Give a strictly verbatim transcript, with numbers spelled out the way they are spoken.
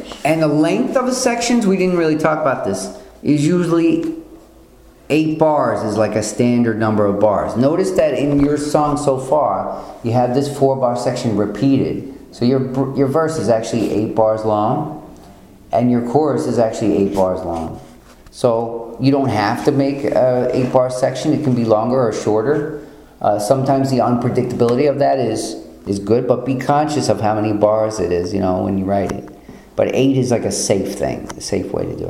And the length of the sections, we didn't really talk about this, is usually eight bars is like a standard number of bars. Notice that in your song so far, you have this four bar section repeated. So your, your verse is actually eight bars long, and your chorus is actually eight bars long. So you don't have to make an eight bar section. It can be longer or shorter. Uh, sometimes the unpredictability of that is, is good, but be conscious of how many bars it is, you know, when you write it. But eight is like a safe thing, a safe way to do it.